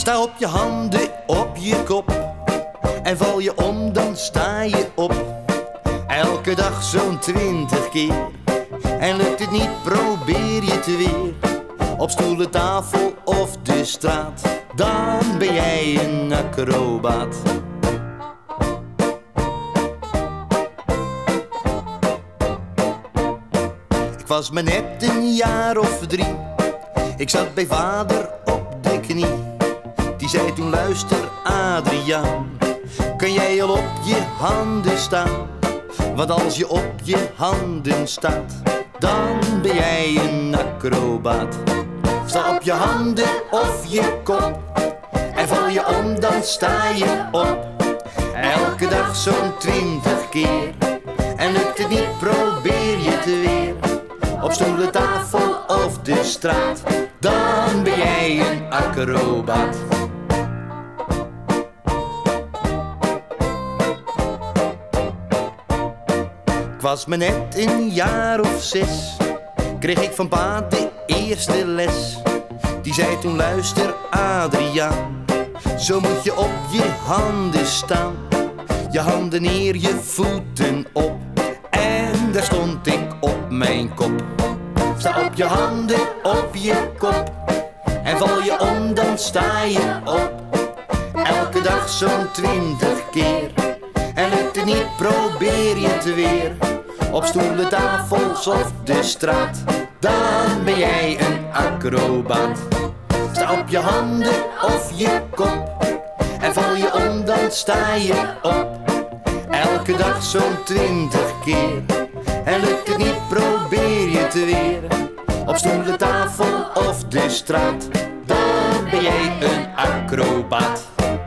Sta op je handen, op je kop. En val je om, dan sta je op. Elke dag zo'n 20 keer. En lukt het niet, probeer je het weer. Op stoelen, tafel of de straat. Dan ben jij een acrobaat. Ik was maar net een jaar of 3. Ik zat bij vader op de knie. Die zei toen, luister Adriaan, kan jij al op je handen staan? Want als je op je handen staat, dan ben jij een acrobaat. Sta op je handen of je kop. En val je om, dan sta je op. Elke dag zo'n 20 keer. En lukt het niet, probeer je het weer. Op stoelen, tafel of de straat. Dan ben jij een acrobaat. Ik was maar net een jaar of 6. Kreeg ik van pa de eerste les. Die zei toen, luister Adriaan, zo moet je op je handen staan. Je handen neer, je voeten op. En daar stond ik op mijn kop. Sta op je handen, op je kop. En val je om, dan sta je op. Elke dag zo'n 20 keer. En lukt het niet, probeer je het weer. Op stoelen, tafels of de straat. Dan ben jij een acrobaat. Sta op je handen of je kop. En val je om, dan sta je op. Elke dag zo'n 20 keer. En lukt het niet, probeer je het weer. Op stoelen, tafel of de straat. Dan ben jij een acrobaat.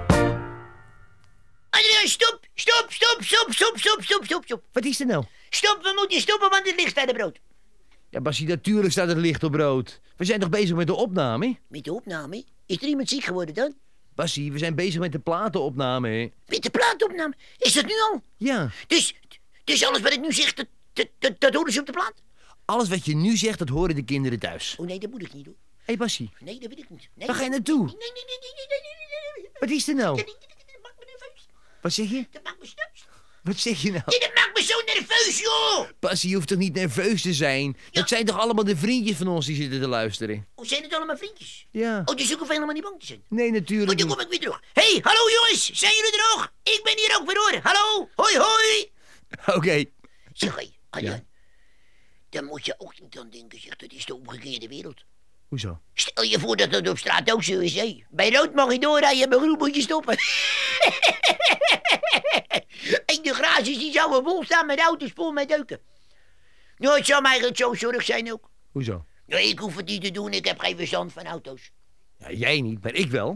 Adriaan, stop! Stop! Wat is er nou? Stop, we moeten stoppen, want het licht staat op rood. Ja, Bassie, natuurlijk staat het licht op rood. We zijn toch bezig met de opname? Met de opname? Is er iemand ziek geworden dan? Bassie, we zijn bezig met de platenopname, hè? Met de plaatopname? Is dat nu al? Ja. Dus alles wat ik nu zeg, dat horen ze op de plaat? Alles wat je nu zegt, dat horen de kinderen thuis. Oh nee, dat moet ik niet doen. Hé, Bassie. Nee, dat wil ik niet. Nee. Waar ga je naartoe? Nee. Wat is er nou? Dat maakt me nerveus. Wat zeg je? Dat maakt me nerveus. Wat zeg je nou? Dat maakt me zo nerveus, joh! Bassie, je hoeft toch niet nerveus te zijn? Ja. Dat zijn toch allemaal de vriendjes van ons die zitten te luisteren? Oh, zijn het allemaal vriendjes? Ja. Oh, dus ik hoef helemaal niet bang te zijn. Nee, Oh, natuurlijk dan niet. kom ik weer terug. Hey, hallo jongens, zijn jullie er nog? Ik ben hier ook weer hoor. Hallo, hoi. Oké. Zeg, hé, Adriaan. Ja. Dan moet je ook niet aan denken, zeg, dat is de omgekeerde wereld. Hoezo? Stel je voor dat het op straat ook zo is, hé. Bij rood mag je doorrijden, bij groen moet je stoppen. En de garages die zouden vol staan met auto's vol met deuken. Nou, het zou mij eigenlijk zo zorg zijn ook. Hoezo? Nou, ik hoef het niet te doen, ik heb geen verstand van auto's. Ja, jij niet, maar ik wel.